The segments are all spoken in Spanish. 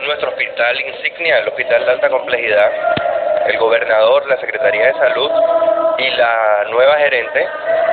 nuestro hospital insignia, el hospital de alta complejidad. El gobernador, la Secretaría de Salud y la nueva gerente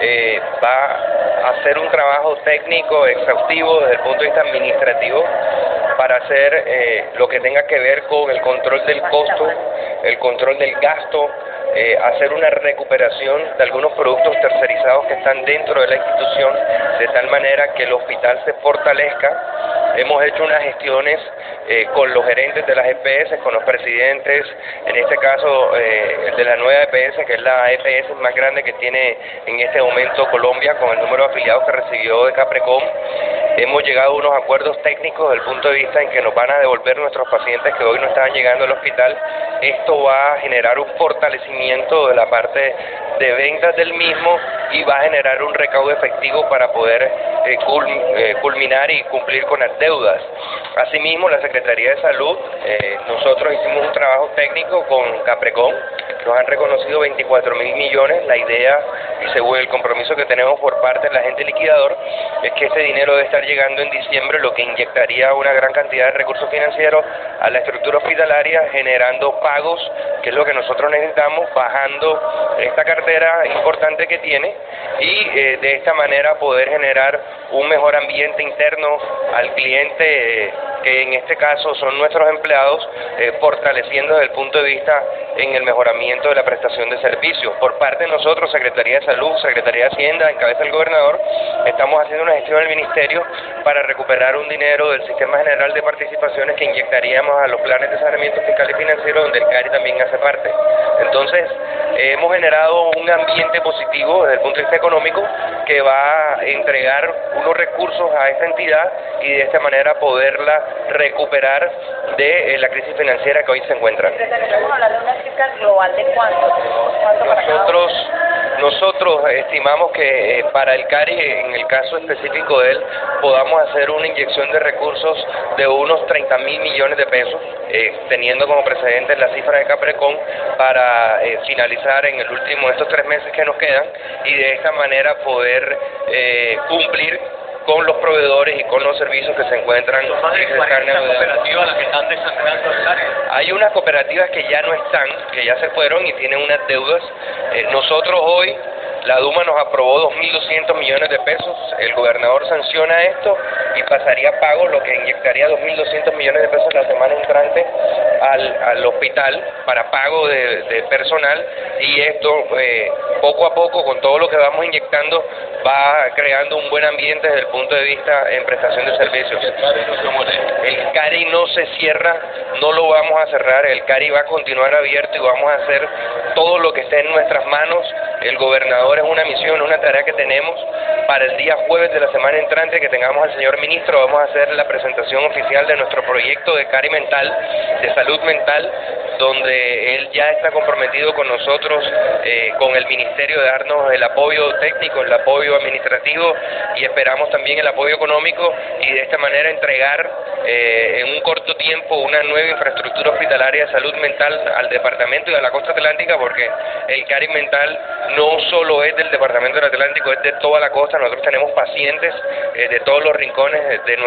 va a hacer un trabajo técnico exhaustivo desde el punto de vista administrativo para hacer lo que tenga que ver con el control del costo, el control del gasto, hacer una recuperación de algunos productos tercerizados que están dentro de la institución, de tal manera que el hospital se fortalezca. Hemos hecho unas gestiones con los gerentes de las EPS, con los presidentes, en este caso el de la nueva EPS, que es la EPS más grande que tiene en este momento Colombia, con el número de afiliados que recibió de Caprecom. Hemos llegado a unos acuerdos técnicos desde el punto de vista en que nos van a devolver nuestros pacientes que hoy no estaban llegando al hospital. Esto va a generar un fortalecimiento de la parte de ventas del mismo y va a generar un recaudo efectivo para poder culminar y cumplir con las deudas. Asimismo, la Secretaría de Salud, nosotros hicimos un trabajo técnico con Caprecom, nos han reconocido 24.000 millones. La idea, y según el compromiso que tenemos por parte del agente liquidador, es que este dinero debe estar llegando en diciembre, lo que inyectaría una gran cantidad de recursos financieros a la estructura hospitalaria, generando pagos, que es lo que nosotros necesitamos, bajando esta cartera importante que tiene y de esta manera poder generar un mejor ambiente interno al cliente, que en este caso son nuestros empleados, fortaleciendo desde el punto de vista en el mejoramiento de la prestación de servicios. Por parte de nosotros, Secretaría de Salud, Secretaría de Hacienda, en cabeza del gobernador, estamos haciendo una gestión en el Ministerio para recuperar un dinero del Sistema General de Participaciones que inyectaríamos a los planes de saneamiento fiscal y financiero, donde el CARI también hace parte. Entonces, hemos generado un ambiente positivo desde el punto de vista económico que va a entregar unos recursos a esta entidad y de esta manera poderla recuperar de la crisis financiera que hoy se encuentra. Estamos hablando de una cifra global de cuánto. Nosotros estimamos que para el CARI, en el caso específico de él, podamos hacer una inyección de recursos de unos 30.000 millones de pesos, teniendo como precedente la cifra de Caprecom, para finalizar en estos 3 meses que nos quedan y de esta manera poder cumplir con los proveedores y con los servicios que se encuentran en cooperativas las que están desangrando el área. Hay unas cooperativas que ya no están, que ya se fueron y tienen unas deudas. Nosotros hoy, la Duma nos aprobó 2.200 millones de pesos, el gobernador sanciona esto y pasaría a pago, lo que inyectaría 2.200 millones de pesos la semana entrante al hospital para pago de personal, y esto poco a poco, con todo lo que vamos inyectando, va creando un buen ambiente desde el punto de vista en prestación de servicios. El CARI no se cierra, no lo vamos a cerrar, el CARI va a continuar abierto y vamos a hacer todo lo que esté en nuestras manos. El gobernador es una misión, una tarea que tenemos para el día jueves de la semana entrante, que tengamos al señor ministro. Vamos a hacer la presentación oficial de nuestro proyecto de CARI mental, de salud mental, donde él ya está comprometido con nosotros, con el ministerio, de darnos el apoyo técnico, el apoyo administrativo y esperamos también el apoyo económico, y de esta manera entregar en un corto tiempo una nueva infraestructura hospitalaria de salud mental al departamento y a la costa atlántica, porque el CARI mental no solo es del departamento del Atlántico, es de toda la costa. Nosotros tenemos pacientes de todos los rincones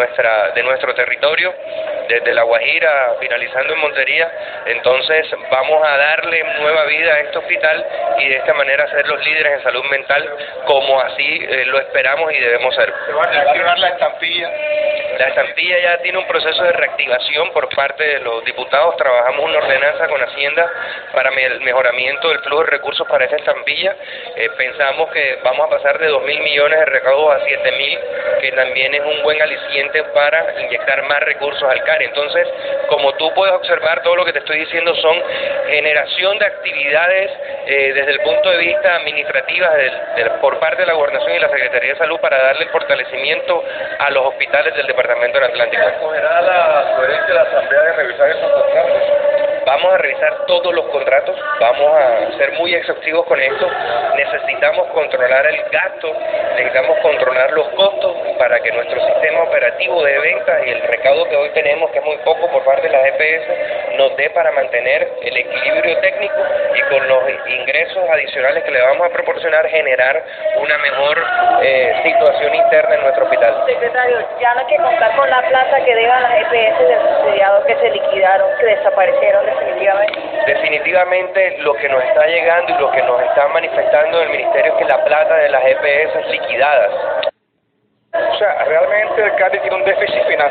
de nuestro territorio, desde La Guajira finalizando en Montería. Entonces vamos a darle nueva vida a este hospital y de esta manera ser los líderes en salud mental, como así lo esperamos y debemos ser. ¿Se va a reactivar la estampilla? La estampilla ya tiene un proceso de reactivación por parte de los diputados. Trabajamos una ordenanza con Hacienda para el mejoramiento del flujo de recursos para esta estampilla. Pensamos que vamos a pasar de 2.000 millones de recaudos a 7.000, que también es un buen aliciente para inyectar más recursos al CARI. Entonces, como tú puedes observar, todo lo que te estoy diciendo son generación de actividades desde el punto de vista administrativa por parte de la Gobernación y la Secretaría de Salud para darle el fortalecimiento a los hospitales del Departamento del Atlántico. ¿Recogerá la sugerencia de la Asamblea de revisar esos contratos? Vamos a revisar todos los contratos, vamos a ser muy exhaustivos con esto. Necesitamos controlar el gasto, necesitamos controlar los costos para que nuestro sistema operativo de ventas y el recaudo que hoy tenemos, que es muy poco por parte de las EPS, nos dé para mantener el equilibrio técnico y con los ingresos adicionales que le vamos a proporcionar generar una mejor situación interna en nuestro hospital. Secretario, ya no hay que contar con la plata que deban las EPS del subsidiado que se liquidaron, que desaparecieron definitivamente? Definitivamente lo que nos está llegando y lo que nos están manifestando del Ministerio es que la plata de las EPS es liquidadas. O sea, realmente el Cali tiene un déficit financiero.